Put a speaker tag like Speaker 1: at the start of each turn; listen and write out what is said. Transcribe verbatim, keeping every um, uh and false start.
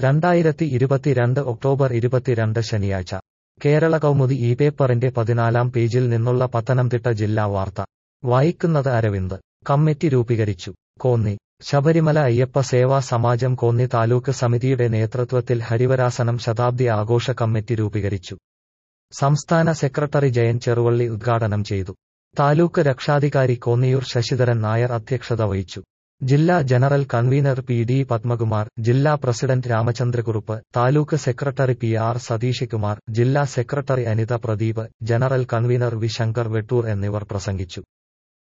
Speaker 1: രണ്ടായിരത്തി ഇരുപത്തിരണ്ട് ഒക്ടോബർ ഇരുപത്തിരണ്ട് ശനിയാഴ്ച കേരള കൗമുദി ഈ പേപ്പറിന്റെ പതിനാലാം പേജിൽ നിന്നുള്ള പത്തനംതിട്ട ജില്ലാ വാർത്ത വായിക്കുന്നത് അരവിന്ദ്. കമ്മിറ്റി രൂപീകരിച്ചു. കോന്നി ശബരിമല അയ്യപ്പ സേവാ സമാജം കോന്നി താലൂക്ക് സമിതിയുടെ നേതൃത്വത്തിൽ ഹരിവരാസനം ശതാബ്ദി ആഘോഷ കമ്മിറ്റി രൂപീകരിച്ചു. സംസ്ഥാന സെക്രട്ടറി ജയൻ ചെറുവള്ളി ഉദ്ഘാടനം ചെയ്തു. താലൂക്ക് രക്ഷാധികാരി കോന്നിയൂർ ശശിധരൻ നായർ അധ്യക്ഷത വഹിച്ചു. ജില്ലാ general convener P D Padmakumar, ജില്ലാ president Ramachandrakurup, taluk secretary P R Satheeshkumar, ജില്ലാ secretary Anitha Pradeep, general convener V Shankar Vettoor എന്നിവർ പ്രസംഗിച്ചു.